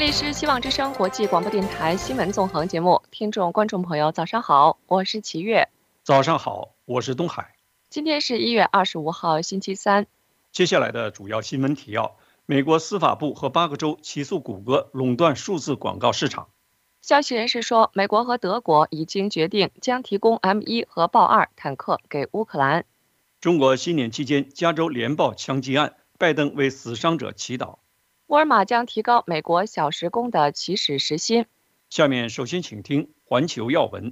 里是希望之声国际广播电台新闻纵横节目，听众观众朋友早上好，我是齐月。 早上好，我是东海。 今天是1月25号星期三。 接下来的主要新闻提要：美国司法部和8个州起诉谷歌垄断数字广告市场。 消息人士说，美国和德国已经决定将提供 M1和豹2坦克给乌克兰。 中国新年期间加州连爆枪击案，拜登为死伤者祈祷。 沃尔玛将提高美国小时工的起始时薪。 下面首先请听环球要闻。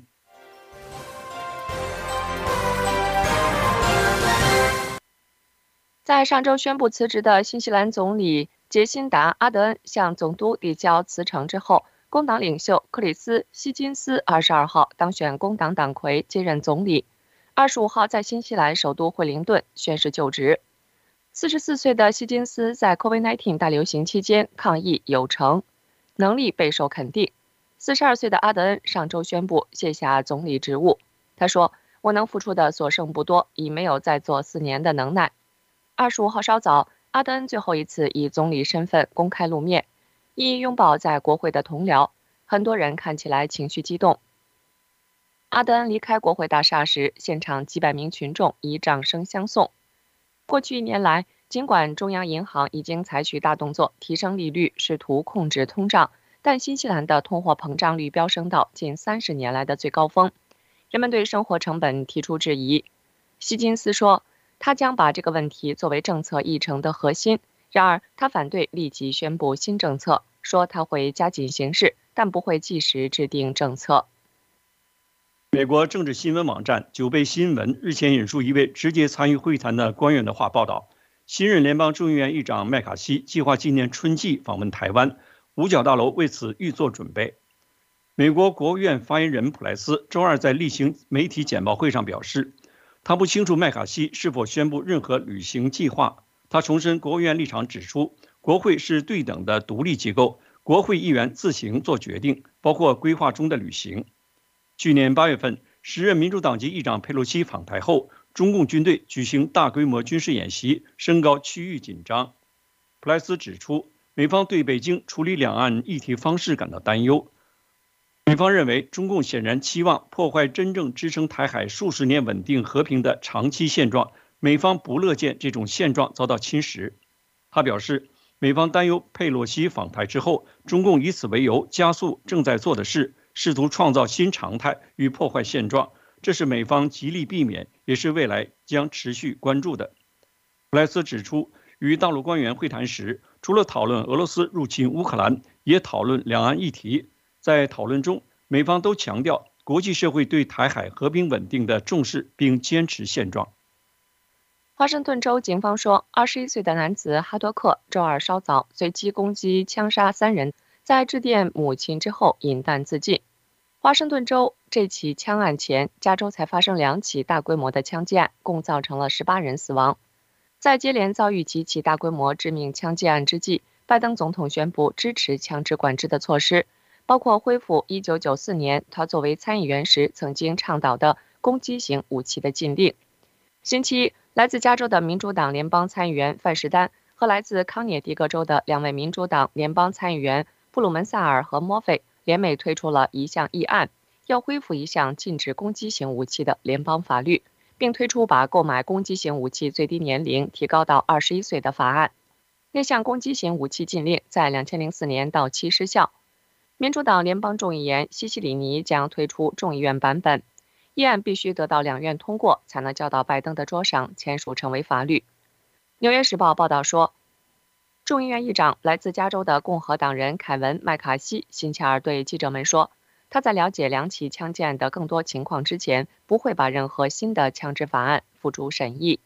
在上周宣布辞职的新西兰总理杰辛达·阿德恩向总督递交辞呈之后，工党领袖克里斯·希金斯22号当选工党党魁，接任总理。25号在新西兰首都惠灵顿宣誓就职。44岁的希金斯在 COVID-19 大流行期间抗疫有成，能力备受肯定。42岁的阿德恩上周宣布卸下总理职务。他说：“我能付出的所剩不多，已没有再做4年的能耐。”25号稍早，阿德恩最后一次以总理身份公开露面，一一拥抱在国会的同僚，很多人看起来情绪激动。阿德恩离开国会大厦时，现场几百名群众以掌声相送。过去1年来，尽管中央银行已经采取大动作提升利率，试图控制通胀，但新西兰的通货膨胀率飙升到近30年来的最高峰，人们对生活成本提出质疑。希金斯说，他将把这个问题作为政策议程的核心，然而他反对立即宣布新政策，说他会加紧行事，但不会即时制定政策。 美国政治新闻网站9倍新闻日前引述一位直接参与会谈的官员的话报道，新任联邦众议院议长麦卡锡计划今年春季访问台湾，五角大楼为此预做准备。美国国务院发言人普莱斯周二在例行媒体简报会上表示，他不清楚麦卡锡是否宣布任何旅行计划。他重申国务院立场，指出国会是对等的独立机构，国会议员自行做决定，包括规划中的旅行。去年8月份，时任民主党籍议长佩洛西访台后，中共军队举行大规模军事演习，升高区域紧张。普莱斯指出，美方对北京处理两岸议题方式感到担忧。美方认为，中共显然期望破坏真正支撑台海数十年稳定和平的长期现状，美方不乐见这种现状遭到侵蚀。他表示，美方担忧佩洛西访台之后，中共以此为由加速正在做的事，试图创造新常态与破坏现状，这是美方极力避免，也是未来将持续关注的。普莱斯指出，与大陆官员会谈时，除了讨论俄罗斯入侵乌克兰，也讨论两岸议题。在讨论中，美方都强调国际社会对台海和平稳定的重视，并坚持现状。 华盛顿州警方说，21岁的男子哈多克周二稍早随机攻击枪杀3人，在致电母亲之后饮弹自尽。华盛顿州这起枪案前，加州才发生2起大规模的枪击案，共造成了18人死亡。在接连遭遇几起大规模致命枪击案之际，拜登总统宣布支持枪支管制的措施，包括恢复1994年他作为参议员时曾经倡导的攻击型武器的禁令。星期一，来自加州的民主党联邦参议员范士丹和来自康涅狄格州的2位民主党联邦参议员布鲁门萨尔和莫菲联袂推出了一项议案，要恢复一项禁止攻击型武器的联邦法律，并推出把购买攻击型武器最低年龄提高到21岁的法案。那项攻击型武器禁令在2004年到期失效。民主党联邦众议员西西里尼将推出众议院版本，议案必须得到2院通过，才能交到拜登的桌上签署成为法律。纽约时报报道说，众议院议长来自加州的共和党人凯文·麦卡锡星期二对记者们说，他在了解2起枪击案的更多情况之前，不会把任何新的枪支法案付诸审议。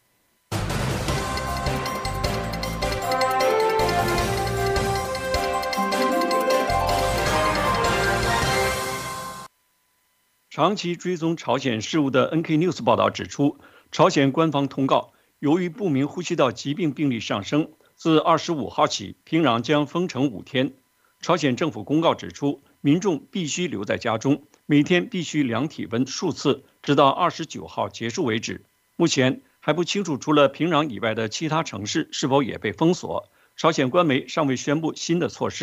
长期追踪朝鲜事务的 NK News 报道指出，朝鲜官方通告，由于不明呼吸道疾病病例上升，自25号起，平壤将封城5天。朝鲜政府公告指出，民众必须留在家中，每天必须量体温数次，直到29号结束为止。目前还不清楚，除了平壤以外的其他城市是否也被封锁。朝鲜官媒尚未宣布新的措施。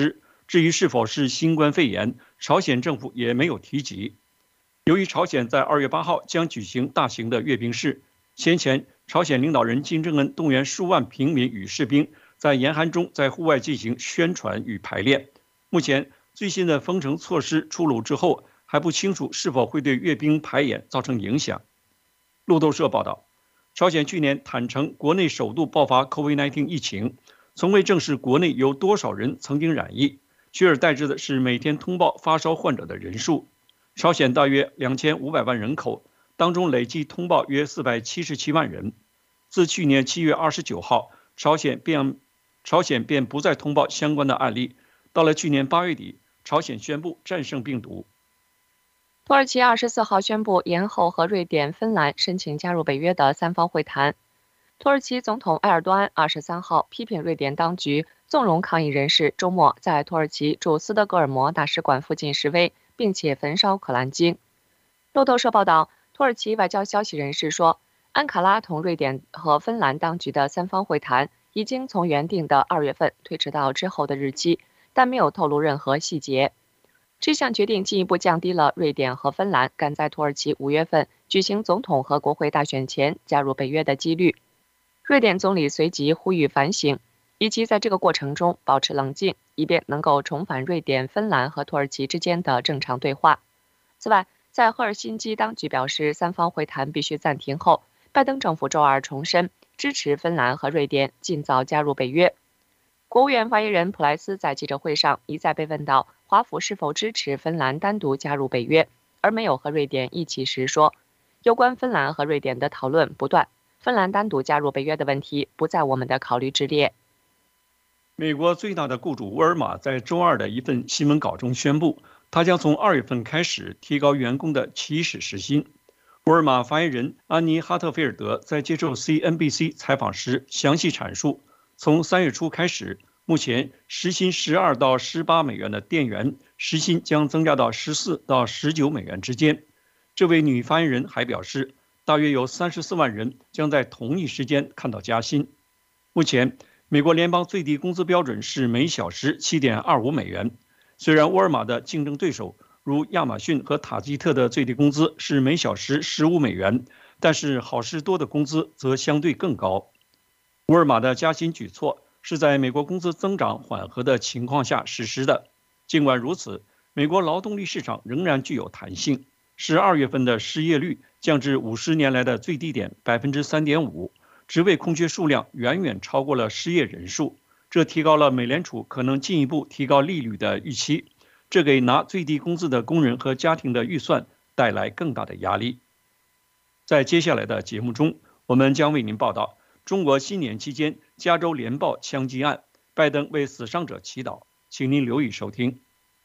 至于是否是新冠肺炎，朝鲜政府也没有提及。由于朝鲜在2月8号将举行大型的阅兵式，先前朝鲜领导人金正恩动员数万平民与士兵在严寒中在户外进行宣传与排练。目前最新的封城措施出炉之后，还不清楚是否会对阅兵排演造成影响。路透社报道，朝鲜去年坦承国内首度爆发 COVID-19 疫情，从未证实国内有多少人曾经染疫，取而代之的是每天通报发烧患者的人数。朝鲜大约2500万人口，当中累计通报约477万人。自去年7月29号，朝鲜便不再通报相关的案例。到了去年8月底，朝鲜宣布战胜病毒。 土耳其24号宣布延后和瑞典、芬兰申请加入北约的3方会谈。土耳其总统埃尔多安23号批评瑞典当局纵容抗议人士周末在土耳其驻斯德哥尔摩大使馆附近示威，并且焚烧可兰经。路透社报道，土耳其外交消息人士说，安卡拉同瑞典和芬兰当局的3方会谈已经从原定的2月份推迟到之后的日期，但没有透露任何细节。这项决定进一步降低了瑞典和芬兰赶在土耳其5月份举行总统和国会大选前加入北约的几率。瑞典总理随即呼吁反省，以及在这个过程中保持冷静，以便能够重返瑞典、芬兰和土耳其之间的正常对话。此外，在赫尔辛基当局表示3方会谈必须暂停后，拜登政府周二重申支持芬兰和瑞典尽早加入北约。国务院发言人普莱斯在记者会上一再被问到华府是否支持芬兰单独加入北约，而没有和瑞典一起时说，有关芬兰和瑞典的讨论不断，芬兰单独加入北约的问题不在我们的考虑之列。 美国最大的雇主沃尔玛在周二的一份新闻稿中宣布，他将从2月份开始提高员工的起始时薪。沃尔玛发言人安妮·哈特菲尔德在接受 CNBC 采访时详细阐述，从3月初开始，目前时薪12到18美元的店员时薪将增加到14到19美元之间。这位女发言人还表示，大约有34万人将在同一时间看到加薪。目前，美国联邦最低工资标准是每小时7.25美元。虽然沃尔玛的竞争对手如亚马逊和塔吉特的最低工资是每小时15美元，但是好事多的工资则相对更高。沃尔玛的加薪举措是在美国工资增长缓和的情况下实施的。尽管如此，美国劳动力市场仍然具有弹性。12月份的失业率降至50年来的最低点 3.5%， 职位空缺数量远远超过了失业人数，这提高了美联储可能进一步提高利率的预期，这给拿最低工资的工人和家庭的预算带来更大的压力。在接下来的节目中，我们将为您报道中国新年期间加州联爆枪击案，拜登为死伤者祈祷，请您留意收听。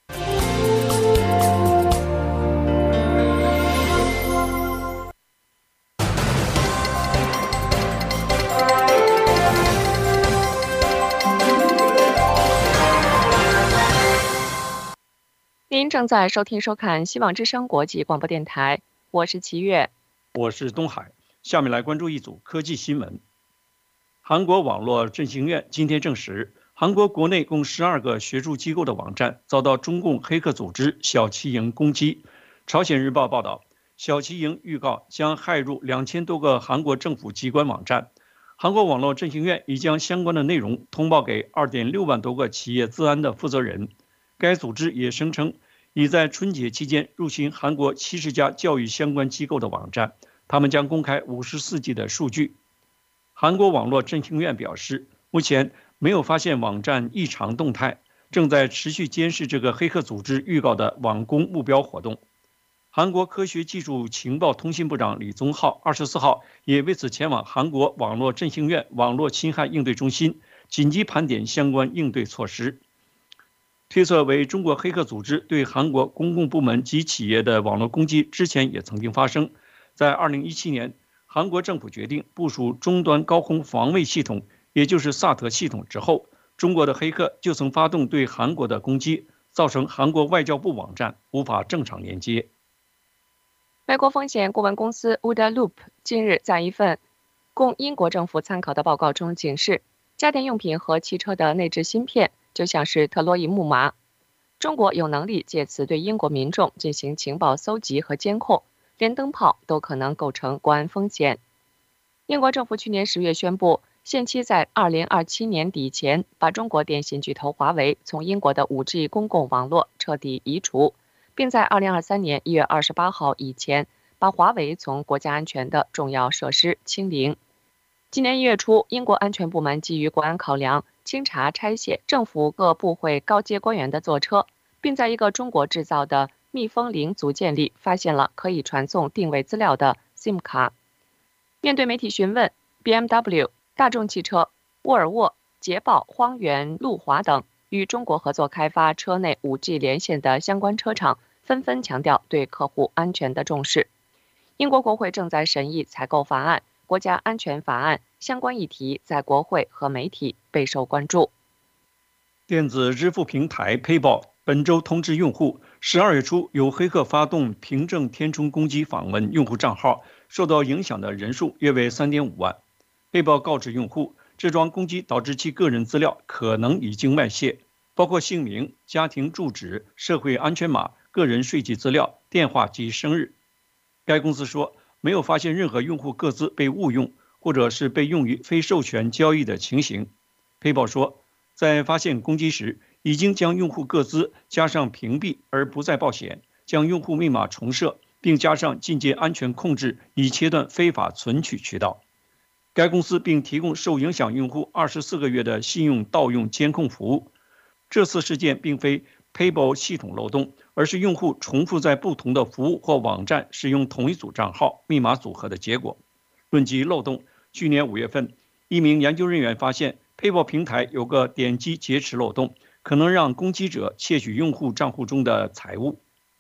您正在收听收看希望之声国际广播电台，我是齐月， 我是东海。下面来关注一组科技新闻。韩国网络振兴院今天证实，韩国国内共12个学术机构的网站遭到中共黑客组织小旗营攻击。朝鲜日报报道，小旗营预告将骇入2000多个韩国政府机关网站。韩国网络振兴院已将相关的内容通报给2.6万多个企业资安的负责人。该组织也声称，已在春节期间入侵韩国70家教育相关机构的网站，他们将公开54G的数据。韩国网络振兴院表示，目前没有发现网站异常动态，正在持续监视这个黑客组织预告的网攻目标活动。韩国科学技术情报通信部长李宗浩24号也为此前往韩国网络振兴院网络侵害应对中心，紧急盘点相关应对措施。推测为中国黑客组织对韩国公共部门及企业的网络攻击之前也曾经发生。在2017年，韩国政府决定部署终端高空防卫系统，也就是萨特系统之后，中国的黑客就曾发动对韩国的攻击，造成韩国外交部网站无法正常连接。 美国风险顾问公司 Wood Loop 近日在一份供英国政府参考的报告中警示，家电用品和汽车的内置芯片就像是特洛伊木马， 中国有能力借此对英国民众进行情报搜集和监控，连灯泡都可能构成国安风险。英国政府去年10月宣布，限期在2027年底前把中国电信巨头华为从英国的5G 公共网络彻底移除，并在2023年1月28号以前把华为从国家安全的重要设施清零。今年1月初，英国安全部门基于国安考量，清查拆卸政府各部会高阶官员的座车，并在一个中国制造的密封零组件里发现了可以传送定位资料的 SIM 卡。面对媒体询问， BMW、大众汽车、沃尔沃、捷豹、荒原、路华等与中国合作开发车内 5G 连线的相关车厂纷纷强调对客户安全的重视。英国国会正在审议采购法案、国家安全法案，相关议题在国会和媒体备受关注。 电子支付平台 PayPal 本周通知用户，12月初有黑客发动凭证填充攻击访问用户账号，受到影响的人数约为 3.5 万。PayPal 告知用户，这桩攻击导致其个人资料可能已经外泄，包括姓名、家庭住址、社会安全码、个人税籍资料、电话及生日。该公司说，没有发现任何用户个资被误用，或者是被用于非授权交易的情形。PayPal说，在发现攻击时，已经将用户个资加上屏蔽而不再报险，将用户密码重设，并加上进阶安全控制，以切断非法存取渠道。该公司并提供受影响用户24个月的信用盗用监控服务。这次事件并非 PayPal 系统漏洞，而是用户重复在不同的服务或网站使用同一组账号密码组合的结果。论及漏洞，去年5月份，一名研究人员发现 PayPal 平台有个点击劫持漏洞，可能让攻击者窃取用户账户中的财物。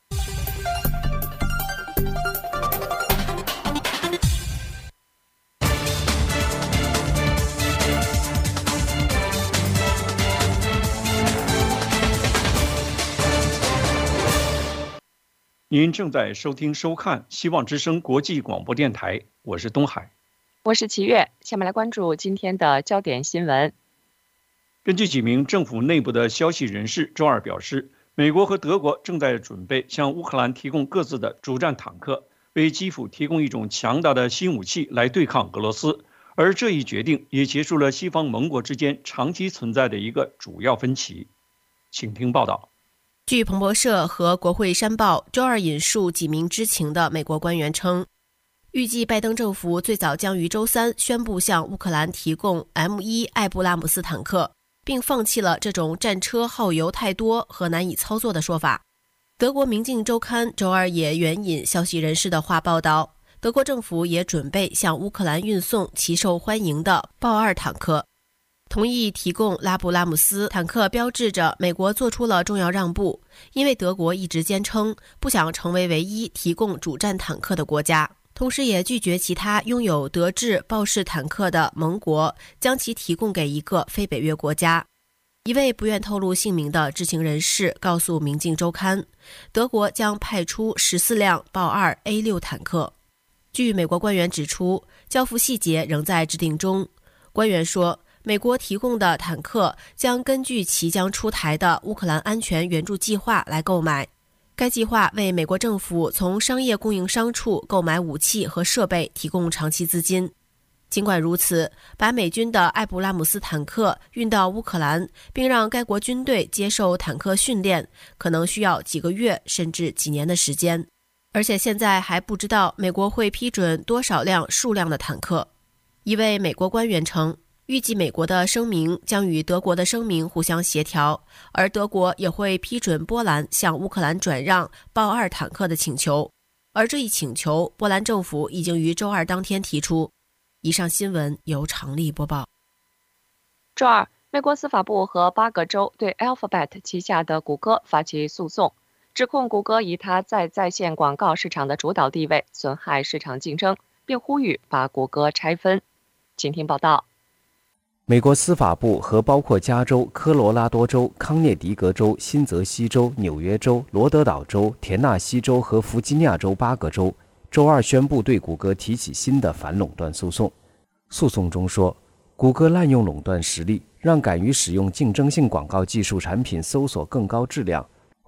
您正在收听收看希望之声国际广播电台，我是东海， 我是齐月。下面来关注今天的焦点新闻。 根据几名政府内部的消息人士周二表示，美国和德国正在准备向乌克兰提供各自的主战坦克，为基辅提供一种强大的新武器来对抗俄罗斯。而这一决定也结束了西方盟国之间长期存在的一个主要分歧。请听报道。 据彭博社和国会山报周二引述几名知情的美国官员称，预计拜登政府最早将于周三宣布向乌克兰提供 M1 艾布拉姆斯坦克，并放弃了这种战车耗油太多和难以操作的说法。德国明镜周刊周二也援引消息人士的话报道，德国政府也准备向乌克兰运送其受欢迎的豹2坦克。同意提供拉布拉姆斯坦克标志着美国做出了重要让步，因为德国一直坚称不想成为唯一提供主战坦克的国家，同时也拒绝其他拥有德制豹式坦克的盟国将其提供给一个非北约国家。一位不愿透露姓名的知情人士告诉明镜周刊，德国将派出14辆豹2 A6 坦克。据美国官员指出，交付细节仍在制定中。官员说，美国提供的坦克将根据其将出台的乌克兰安全援助计划来购买。该计划为美国政府从商业供应商处购买武器和设备提供长期资金。尽管如此，把美军的艾布拉姆斯坦克运到乌克兰，并让该国军队接受坦克训练，可能需要几个月甚至几年的时间。而且现在还不知道美国会批准多少辆数量的坦克。一位美国官员称，预计美国的声明将与德国的声明互相协调，而德国也会批准波兰向乌克兰转让豹2坦克的请求，而这一请求波兰政府已经于周二当天提出。以上新闻由常丽播报。 周二，美国司法部和8个州对 Alphabet 旗下的谷歌发起诉讼，指控谷歌以它在线广告市场的主导地位损害市场竞争，并呼吁把谷歌拆分。请听报道。 美国司法部和包括加州、科罗拉多州、康涅狄格州、新泽西州、纽约州、罗德岛州、田纳西州和弗吉尼亚州8个州周二宣布对谷歌提起新的反垄断诉讼。诉讼中说，谷歌滥用垄断实力，让敢于使用竞争性广告技术产品搜索更高质量，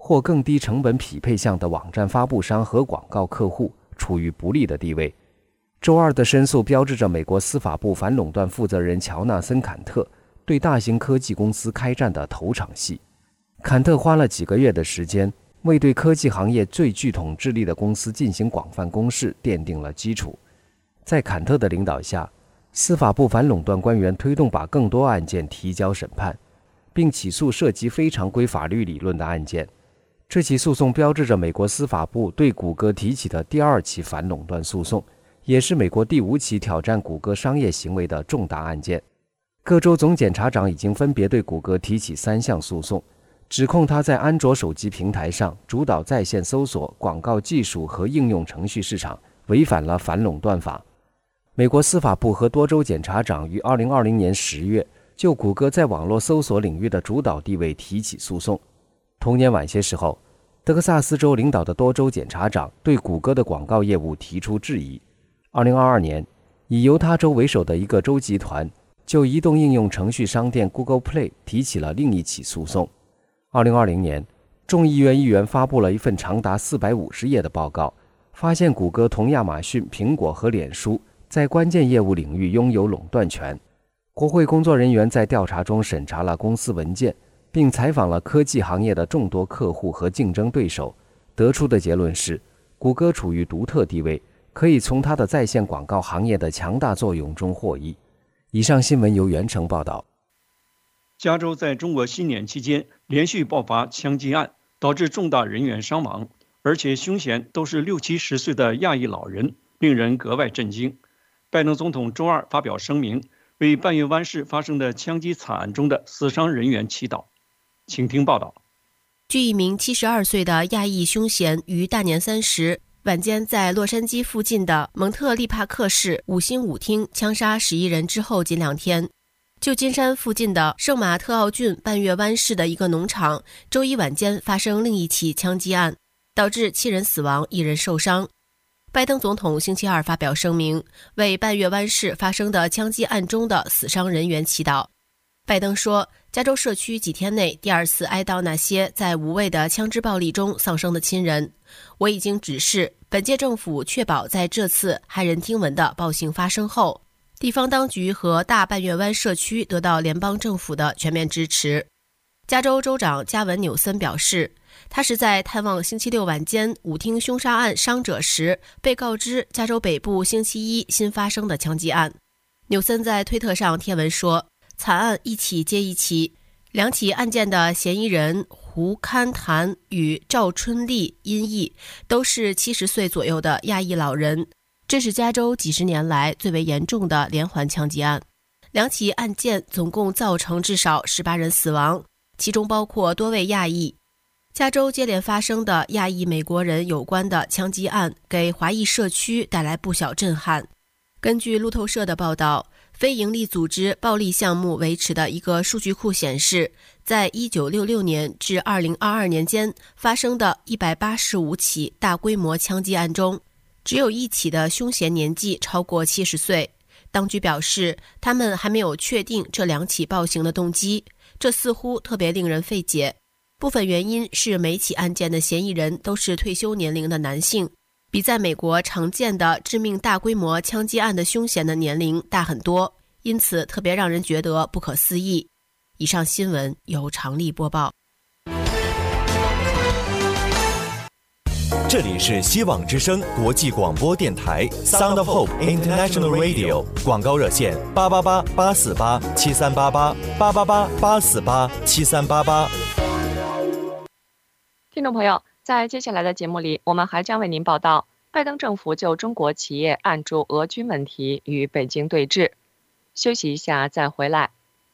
或更低成本匹配项的网站发布商和广告客户处于不利的地位。周二的申诉标志着美国司法部反垄断负责人乔纳森·坎特对大型科技公司开战的头场戏。坎特花了几个月的时间，为对科技行业最具统治力的公司进行广泛攻势奠定了基础。在坎特的领导下，司法部反垄断官员推动把更多案件提交审判，并起诉涉及非常规法律理论的案件。这起诉讼标志着美国司法部对谷歌提起的第2起反垄断诉讼，也是美国第5起挑战谷歌商业行为的重大案件。各州总检察长已经分别对谷歌提起3项诉讼，指控它在安卓手机平台上主导在线搜索、广告技术和应用程序市场，违反了反垄断法。美国司法部和多州检察长于2020年10月就谷歌在网络搜索领域的主导地位提起诉讼。同年晚些时候，德克萨斯州领导的多州检察长对谷歌的广告业务提出质疑。2022年，以犹他州为首的一个州集团就移动应用程序商店 Google Play 提起了另一起诉讼。2020年，众议院议员发布了一份长达450页的报告，发现谷歌同亚马逊、苹果和脸书在关键业务领域拥有垄断权。国会工作人员在调查中审查了公司文件，并采访了科技行业的众多客户和竞争对手，得出的结论是，谷歌处于独特地位，可以从它的在线广告行业的强大作用中获益。以上新闻由袁成报道。 加州在中国新年期间连续爆发枪击案，导致重大人员伤亡，而且凶嫌都是60、70岁的亚裔老人，令人格外震惊。拜登总统周二发表声明，为半月湾市发生的枪击惨案中的死伤人员祈祷。请听报道。 据一名72岁的亚裔凶嫌于大年30晚间在洛杉矶附近的蒙特利帕克市5星舞厅枪杀11人之后仅2天，旧金山附近的圣马特奥郡半月湾市的一个农场周一晚间发生另一起枪击案，导致7人死亡，1人受伤。拜登总统星期二发表声明，为半月湾市发生的枪击案中的死伤人员祈祷。拜登说，加州社区几天内第2次哀悼那些在无谓的枪支暴力中丧生的亲人。我已经指示本届政府确保在这次骇人听闻的暴行发生后，地方当局和大半月湾社区得到联邦政府的全面支持。加州州长加文·纽森表示，他是在探望星期六晚间舞厅凶杀案伤者时被告知加州北部星期一新发生的枪击案。纽森在推特上贴文说，惨案一起接一起，2起案件的嫌疑人胡堪谭与赵春丽音译都是70岁左右的亚裔老人，这是加州几十年来最为严重的连环枪击案。2起案件总共造成至少18人死亡，其中包括多位亚裔。加州接连发生的亚裔美国人有关的枪击案给华裔社区带来不小震撼。根据路透社的报道，非营利组织暴力项目维持的一个数据库显示，在1966年至2022年间发生的185起大规模枪击案中，只有1起的凶嫌年纪超过70岁。当局表示，他们还没有确定这2起暴行的动机，这似乎特别令人费解。部分原因是每起案件的嫌疑人都是退休年龄的男性，比在美国常见的致命大规模枪击案的凶嫌的年龄大很多，因此特别让人觉得不可思议。以上新闻由常丽播报。 这里是希望之声国际广播电台 Sound of Hope International Radio， 广告热线888-848-7388，888-848-7388。 听众朋友，在接下来的节目里，我们还将为您报道拜登政府就中国企业按住俄军问题与北京对峙。休息一下再回来。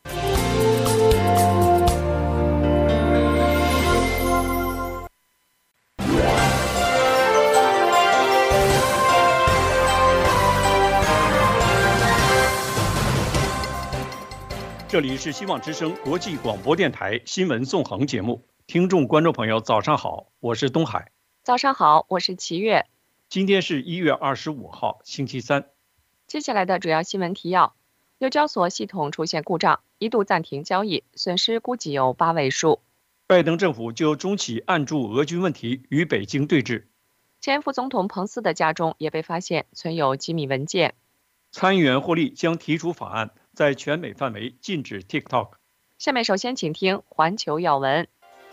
这里是希望之声国际广播电台新闻纵横节目，听众观众朋友早上好，我是东海。 早上好，我是齐月。 今天是1月25号星期三。 接下来的主要新闻提要：纽交所系统出现故障，一度暂停交易，损失估计有8位数。 拜登政府就中企暗驻俄军问题与北京对峙。 前副总统彭斯的家中也被发现存有机密文件。 参议员霍利将提出法案，在全美范围禁止 TikTok。 下面首先请听环球要闻。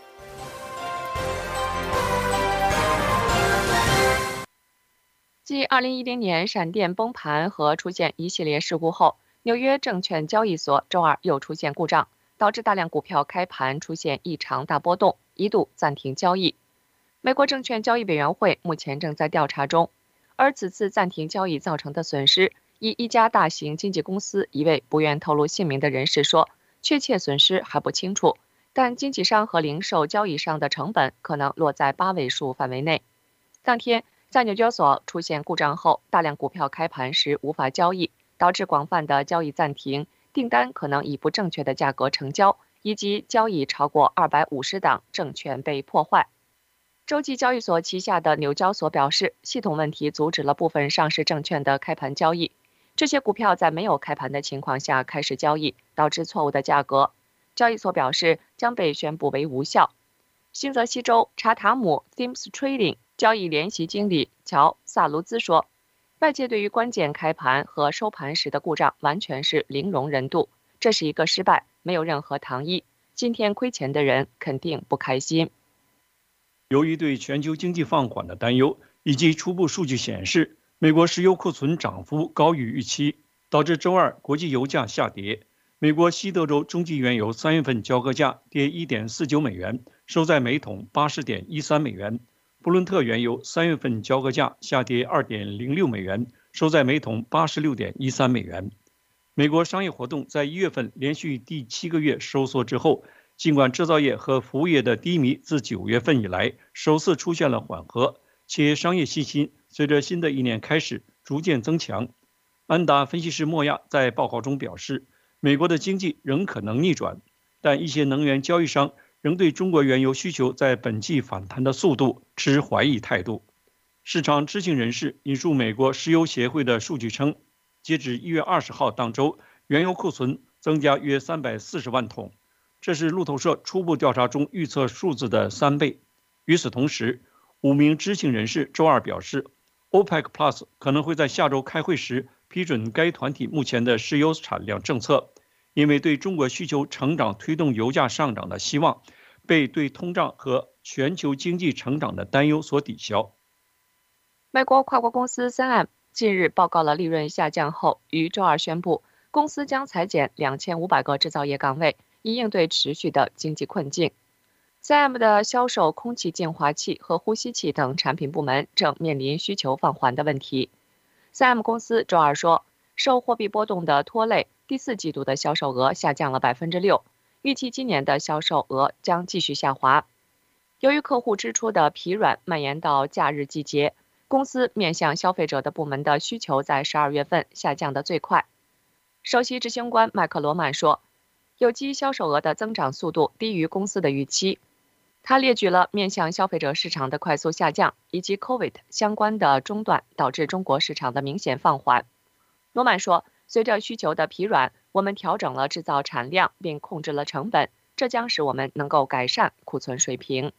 继2010年闪电崩盘和出现一系列事故后，纽约证券交易所周二又出现故障，导致大量股票开盘出现异常大波动，一度暂停交易。美国证券交易委员会目前正在调查中，而此次暂停交易造成的损失，以一家大型经纪公司一位不愿透露姓名的人士说，确切损失还不清楚，但经纪商和零售交易商的成本可能落在8位数范围内。当天，在纽交所出现故障后，大量股票开盘时无法交易，导致广泛的交易暂停，订单可能以不正确的价格成交，以及交易超过250档证券被破坏。洲际交易所旗下的纽交所表示，系统问题阻止了部分上市证券的开盘交易，这些股票在没有开盘的情况下开始交易，导致错误的价格。交易所表示将被宣布为无效。新泽西州查塔姆 Themes Trading 交易联席经理乔·萨卢兹说，外界对于关键开盘和收盘时的故障完全是零容忍度，这是一个失败，没有任何糖衣。今天亏钱的人肯定不开心。 由于对全球经济放缓的担忧，以及初步数据显示美国石油库存涨幅高于预期，导致周二国际油价下跌。美国西德州中级原油3月份交割价跌1.49美元，收在每桶80.13美元。布伦特原油3月份交割价下跌2.06美元，收在每桶86.13美元。美国商业活动在1月份连续第7个月收缩之后，尽管制造业和服务业的低迷自9月份以来首次出现了缓和，且商业信心随着新的一年开始逐渐增强。安达分析师莫亚在报告中表示，美国的经济仍可能逆转，但一些能源交易商仍对中国原油需求在本季反弹的速度持怀疑态度。市场知情人士引述美国石油协会的数据称，截至1月20号当周，原油库存增加约340万桶，这是路透社初步调查中预测数字的3倍。与此同时，5名知情人士周二表示， OPEC Plus 可能会在下周开会时批准该团体目前的石油产量政策，因为对中国需求成长推动油价上涨的希望被对通胀和全球经济成长的担忧所抵消。 美国跨国公司 3M 近日报告了利润下降后，于周二宣布，公司将裁减2500个制造业岗位，以应对持续的经济困境。3M 的销售空气净化器和呼吸器等产品部门正面临需求放缓的问题。3M 公司周二说，受货币波动的拖累，第4季度的销售额下降了6%，预计今年的销售额将继续下滑。由于客户支出的疲软蔓延到假日季节，公司面向消费者的部门的需求在12月份下降得最快。首席执行官麦克罗曼说，有机销售额的增长速度低于公司的预期。他列举了面向消费者市场的快速下降，以及 COVID 相关的中断导致中国市场的明显放缓。罗曼说，随着需求的疲软，我们调整了制造产量并控制了成本，这将使我们能够改善库存水平。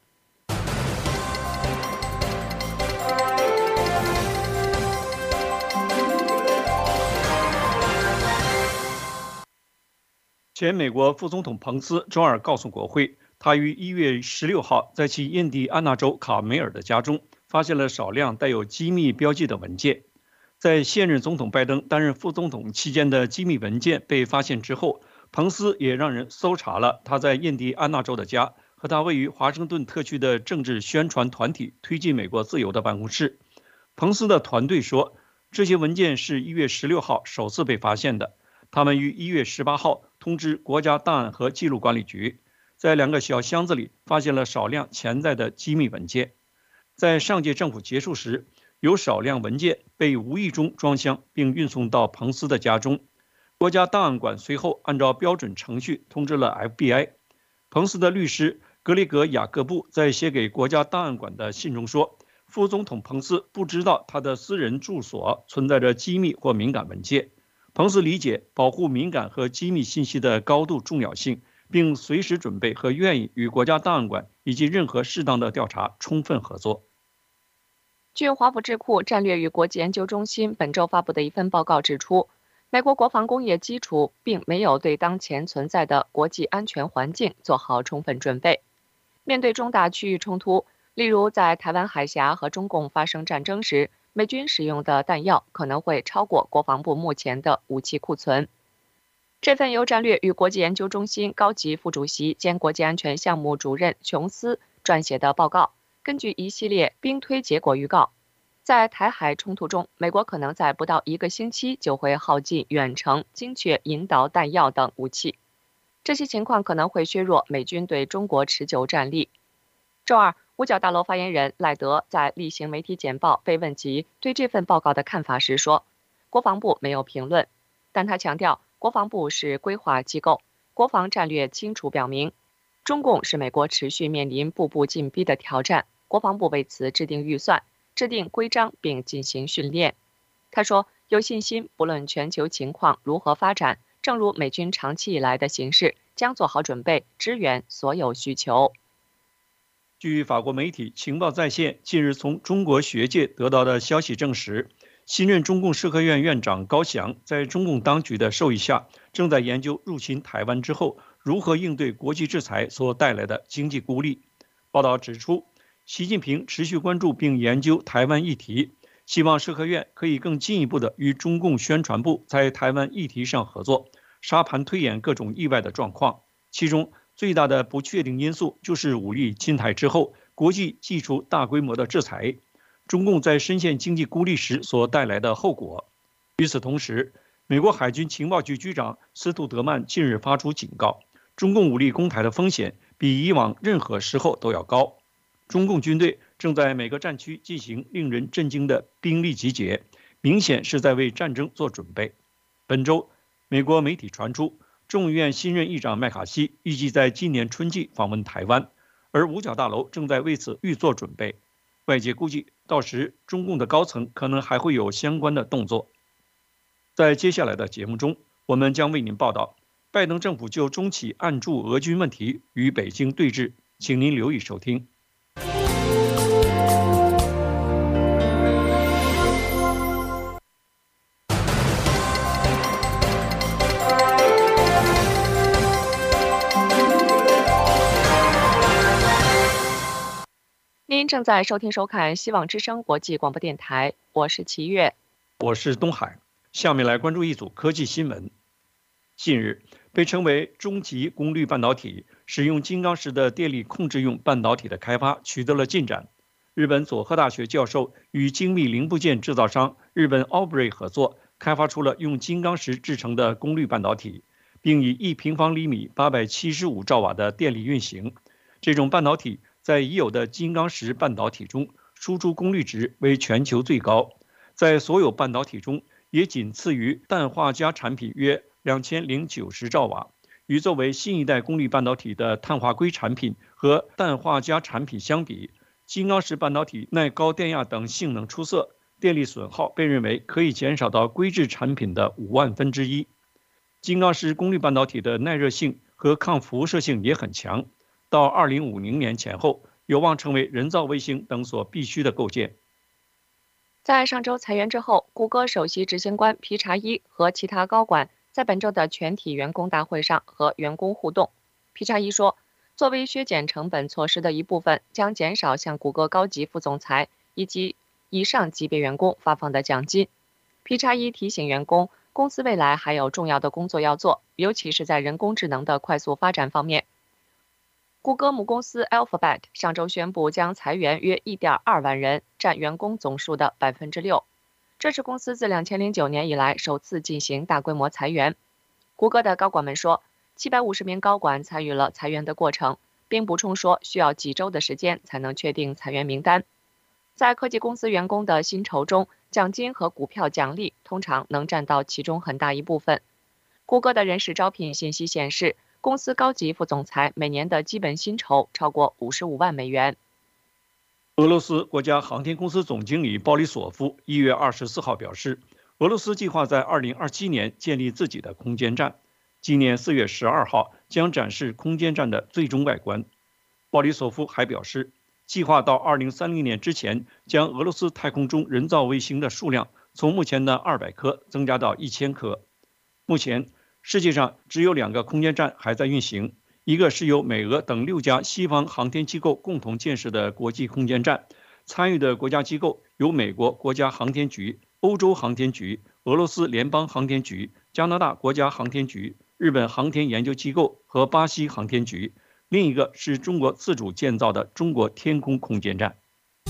前美国副总统彭斯周二告诉国会，他于1月16号在其印第安纳州卡梅尔的家中发现了少量带有机密标记的文件。在现任总统拜登担任副总统期间的机密文件被发现之后，彭斯也让人搜查了他在印第安纳州的家和他位于华盛顿特区的政治宣传团体推进美国自由的办公室。彭斯的团队说，这些文件是1月16号首次被发现的。他们于1月18号通知国家档案和记录管理局，在2个小箱子里发现了少量潜在的机密文件。在上届政府结束时，有少量文件被无意中装箱并运送到彭斯的家中。国家档案馆随后按照标准程序通知了 FBI。彭斯的律师格雷格·雅各布在写给国家档案馆的信中说，副总统彭斯不知道他的私人住所存在着机密或敏感文件。彭斯理解保护敏感和机密信息的高度重要性， 并随时准备和愿意与国家档案馆以及任何适当的调查充分合作。 据华府智库战略与国际研究中心本周发布的一份报告指出，美国国防工业基础并没有对当前存在的国际安全环境做好充分准备。面对重大区域冲突，例如在台湾海峡和中共发生战争时，美军使用的弹药可能会超过国防部目前的武器库存。这份由战略与国际研究中心高级副主席兼国际安全项目主任琼斯撰写的报告，根据一系列兵推结果预告，在台海冲突中，美国可能在不到1个星期就会耗尽远程精确引导弹药等武器。这些情况可能会削弱美军对中国持久战力。周二，五角大楼发言人赖德在例行媒体简报被问及对这份报告的看法时说，国防部没有评论，但他强调国防部是规划机构，国防战略清楚表明，中共是美国持续面临步步紧逼的挑战，国防部为此制定预算、制定规章并进行训练。他说，有信心，不论全球情况如何发展，正如美军长期以来的形式，将做好准备，支援所有需求。 据法国媒体情报在线近日从中国学界得到的消息证实，新任中共社科院院长高翔在中共当局的授意下，正在研究入侵台湾之后如何应对国际制裁所带来的经济孤立。报道指出，习近平持续关注并研究台湾议题，希望社科院可以更进一步地与中共宣传部在台湾议题上合作，沙盘推演各种意外的状况。其中最大的不确定因素就是武力侵台之后，国际祭出大规模的制裁，中共在深陷经济孤立时所带来的后果。与此同时，美国海军情报局局长斯图德曼近日发出警告，中共武力攻台的风险比以往任何时候都要高。中共军队正在每个战区进行令人震惊的兵力集结，明显是在为战争做准备。本周，美国媒体传出，众议院新任议长麦卡锡预计在今年春季访问台湾，而五角大楼正在为此预做准备。外界估计，到时中共的高层可能还会有相关的动作。在接下来的节目中，我们将为您报道拜登政府就中企暗驻俄军问题与北京对峙，请您留意收听。 您正在收听收看希望之声国际广播电台，我是齐月， 我是东海。下面来关注一组科技新闻。近日，被称为中级功率半导体、使用金刚石的电力控制用半导体的开发取得了进展。日本佐贺大学教授与精密零部件制造商日本 Aubrey 合作，开发出了用金刚石制成的功率半导体，并以1平方厘米875兆瓦的电力运行。这种半导体在已有的金刚石半导体中，输出功率值为全球最高，在所有半导体中也仅次于氮化镓产品约2090兆瓦。与作为新一代功率半导体的碳化硅产品和氮化镓产品相比，金刚石半导体耐高电压等性能出色，电力损耗被认为可以减少到硅制产品的5万分之一。金刚石功率半导体的耐热性和抗辐射性也很强，到2050年前后，有望成为人造卫星等所必须的构件。 在上周裁员之后，谷歌首席执行官皮查伊和其他高管在本周的全体员工大会上和员工互动。皮查伊说，作为削减成本措施的一部分，将减少向谷歌高级副总裁以及以上级别员工发放的奖金。皮查伊提醒员工，公司未来还有重要的工作要做，尤其是在人工智能的快速发展方面。谷歌母公司 Alphabet 上周宣布将裁员约 1.2 万人，占员工总数的 6%。这是公司自2009年以来首次进行大规模裁员。谷歌的高管们说，750名高管参与了裁员的过程，并补充说需要几周的时间才能确定裁员名单。在科技公司员工的薪酬中，奖金和股票奖励通常能占到其中很大一部分。谷歌的人事招聘信息显示，公司高级副总裁每年的基本薪酬超过55万美元。 俄罗斯国家航天公司总经理鲍里索夫1月24号表示，俄罗斯计划在2027年建立自己的空间站。 今年4月12号将展示空间站的最终外观。鲍里索夫还表示，计划到2030年之前，将俄罗斯太空中人造卫星的数量从目前的200颗增加到1000颗。目前，世界上只有2个空间站还在运行，一个是由美俄等6家西方航天机构共同建设的国际空间站，参与的国家机构有美国国家航天局、欧洲航天局、俄罗斯联邦航天局、加拿大国家航天局、日本航天研究机构和巴西航天局。另一个是中国自主建造的中国天空空间站。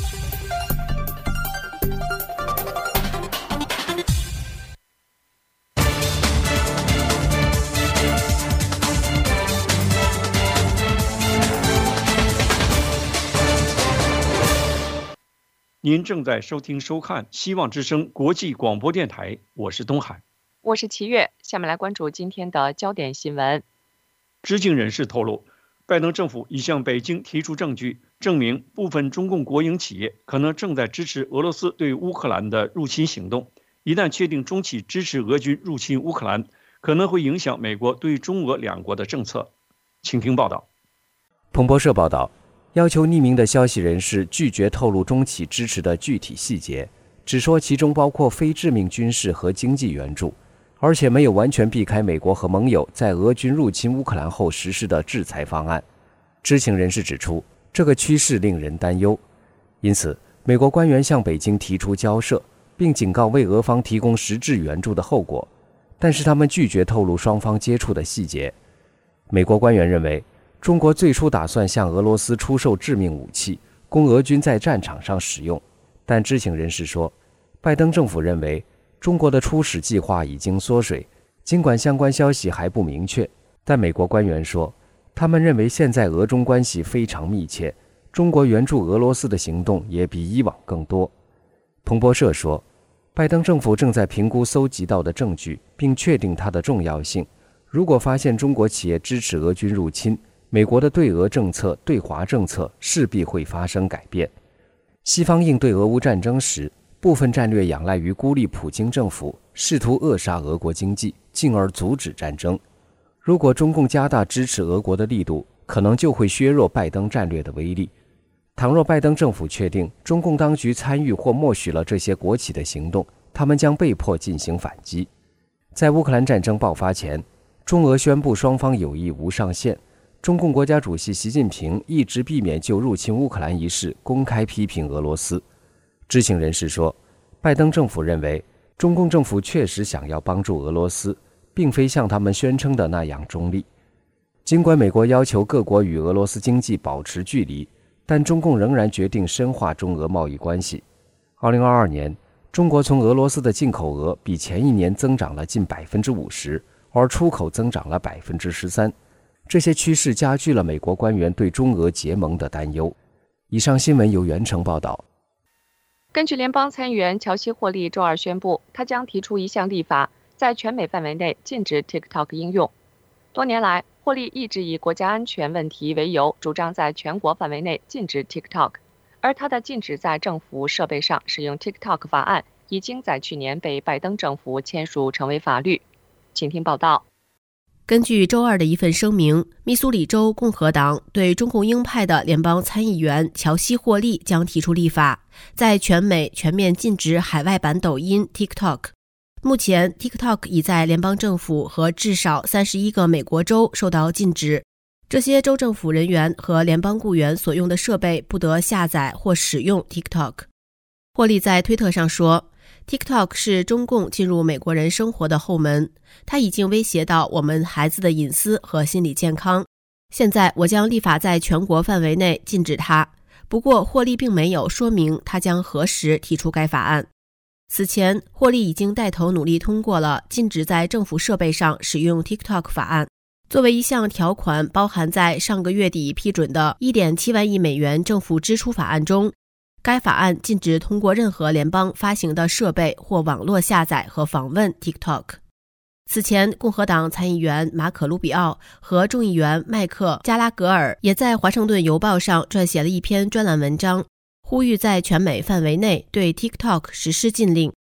您正在收听收看希望之声国际广播电台，我是东海， 我是齐月。下面来关注今天的焦点新闻。 知情人士透露，拜登政府已向北京提出证据，证明部分中共国营企业可能正在支持俄罗斯对乌克兰的入侵行动。一旦确定中企支持俄军入侵乌克兰，可能会影响美国对中俄两国的政策。请听报道。 彭博社报道，要求匿名的消息人士拒绝透露中企支持的具体细节，只说其中包括非致命军事和经济援助，而且没有完全避开美国和盟友在俄军入侵乌克兰后实施的制裁方案。知情人士指出，这个趋势令人担忧，因此美国官员向北京提出交涉，并警告为俄方提供实质援助的后果，但是他们拒绝透露双方接触的细节。美国官员认为，中国最初打算向俄罗斯出售致命武器，供俄军在战场上使用，但知情人士说，拜登政府认为中国的出使计划已经缩水，尽管相关消息还不明确，但美国官员说，他们认为现在俄中关系非常密切，中国援助俄罗斯的行动也比以往更多。彭博社说，拜登政府正在评估搜集到的证据，并确定它的重要性。如果发现中国企业支持俄军入侵，美国的对俄政策、对华政策势必会发生改变。西方应对俄乌战争时，部分战略仰赖于孤立普京政府，试图扼杀俄国经济，进而阻止战争。如果中共加大支持俄国的力度，可能就会削弱拜登战略的威力。倘若拜登政府确定中共当局参与或默许了这些国企的行动，他们将被迫进行反击。在乌克兰战争爆发前，中俄宣布双方友谊无上限。中共国家主席习近平一直避免就入侵乌克兰一事公开批评俄罗斯。知情人士说，拜登政府认为中共政府确实想要帮助俄罗斯，并非像他们宣称的那样中立。尽管美国要求各国与俄罗斯经济保持距离，但中共仍然决定深化中俄贸易关系。2022年，中国从俄罗斯的进口额比前一年增长了近 50%， 而出口增长了 13%。这些趋势加剧了美国官员对中俄结盟的担忧。以上新闻由袁成报道。 根据联邦参议员乔西·霍利周二宣布，他将提出一项立法，在全美范围内禁止 TikTok 应用。多年来，霍利一直以国家安全问题为由，主张在全国范围内禁止 TikTok， 而他的禁止在政府设备上使用 TikTok 法案已经在去年被拜登政府签署成为法律。请听报道。 根据周二的一份声明，密苏里州共和党对中共鹰派的联邦参议员乔西·霍利将提出立法，在全美全面禁止海外版抖音 TikTok。目前 TikTok 已在联邦政府和至少31个美国州受到禁止，这些州政府人员和联邦雇员所用的设备不得下载或使用 TikTok。 霍利在推特上说， TikTok 是中共进入美国人生活的后门，它已经威胁到我们孩子的隐私和心理健康。现在我将立法在全国范围内禁止它。不过霍利并没有说明他将何时提出该法案。此前，霍利已经带头努力通过了禁止在政府设备上使用 TikTok 法案，作为一项条款包含在上个月底批准的 1.7 万亿美元政府支出法案中。该法案禁止通过任何联邦发行的设备或网络下载和访问 TikTok。 此前，共和党参议员马可·卢比奥和众议员麦克·加拉格尔也在华盛顿邮报上撰写了一篇专栏文章，呼吁在全美范围内对 TikTok 实施禁令。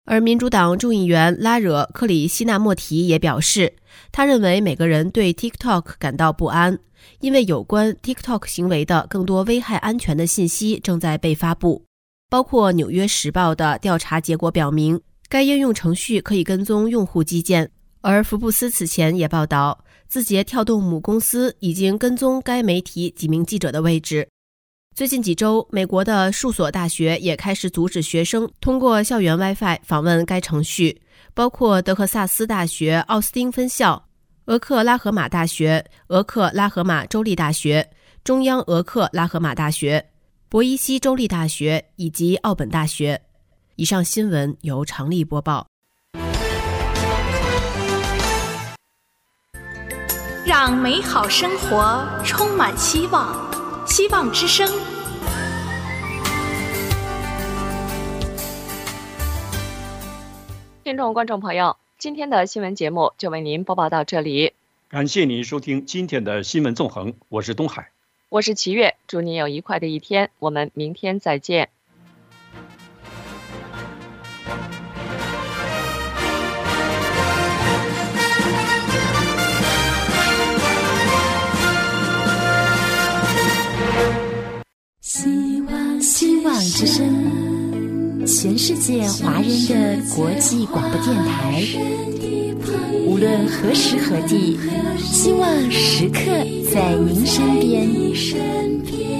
而民主党众议员拉惹·克里希纳莫提也表示，他认为每个人对 TikTok 感到不安，因为有关 TikTok 行为的更多危害安全的信息正在被发布，包括《纽约时报》的调查结果表明，该应用程序可以跟踪用户基建，而福布斯此前也报道，字节跳动母公司已经跟踪该媒体几名记者的位置。最近几周，美国的数所大学也开始阻止学生通过校园 Wi-Fi 访问该程序，包括德克萨斯大学奥斯汀分校、俄克拉荷马大学、俄克拉荷马州立大学、中央俄克拉荷马大学、博伊西州立大学以及奥本大学。以上新闻由常丽播报。 让美好生活充满希望，希望之声。 听众观众朋友，今天的新闻节目就为您播报到这里， 感谢您收听今天的新闻纵横，我是东海， 我是齐月，祝您有愉快的一天，我们明天再见。 希望之声，全世界华人的国际广播电台，无论何时何地，希望时刻在您身边。